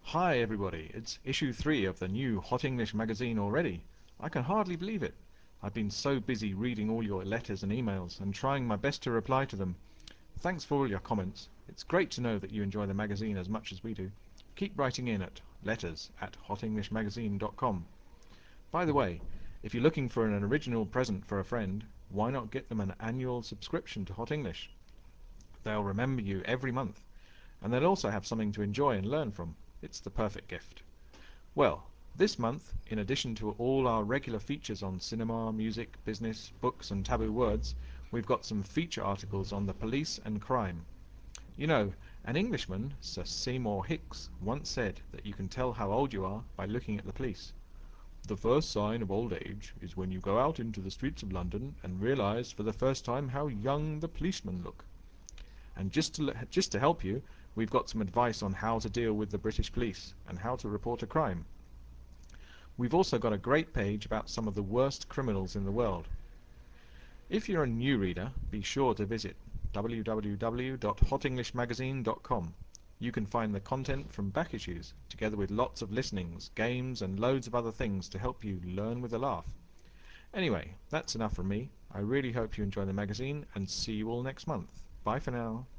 Hi everybody, it's issue 3 of the new Hot English magazine already. I can hardly believe it. I've been so busy reading all your letters and emails and trying my best to reply to them. Thanks for all your comments. It's great to know that you enjoy the magazine as much as we do. Keep writing in at letters@hotenglishmagazine.com. By the way, if you're looking for an original present for a friend, why not get them an annual subscription to Hot English? They'll remember you every month, and they'll also have something to enjoy and learn from. It's the perfect gift. Well, this month, in addition to all our regular features on cinema, music, business, books and taboo words, we've got some feature articles on the police and crime. You know, an Englishman, Sir Seymour Hicks, once said that you can tell how old you are by looking at the police. The first sign of old age is when you go out into the streets of London and realise for the first time how young the policemen look. And just to help you, we've got some advice on how to deal with the British police and how to report a crime. We've also got a great page about some of the worst criminals in the world. If you're a new reader, be sure to visit www.hotenglishmagazine.com. You can find the content from back issues, together with lots of listenings, games and loads of other things to help you learn with a laugh. Anyway, that's enough from me. I really hope you enjoy the magazine and see you all next month. Bye for now.